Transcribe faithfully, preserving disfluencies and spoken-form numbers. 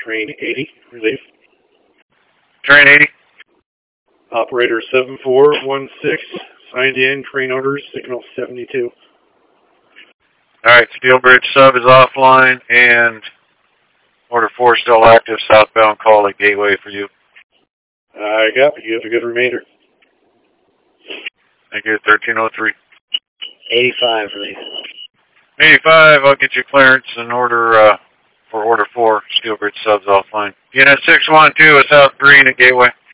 Train eighty, relief. Train eighty. Operator seven four one six, signed in, train orders, signal seventy-two. Alright, Steel Bridge sub is offline, and order four still active, southbound call at Gateway for you. I got it. You have a good remainder. Thank you, thirteen oh three. eighty-five, relief. eighty-five, I'll get you clearance and order uh, for order four, Steel Bridge subs offline. Unit six one two is South Green at Gateway.